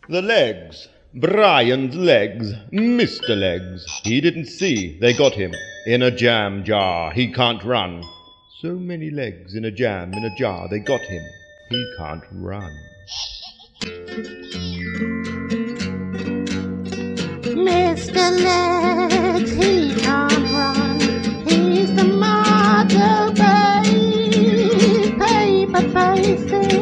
The legs. Brian's legs. Mr. Legs. He didn't see. They got him. In a jam jar. He can't run. So many legs in a jam in a jar. They got him. He can't run. Mr. Legs, he can't run. He's the model base, paper faces.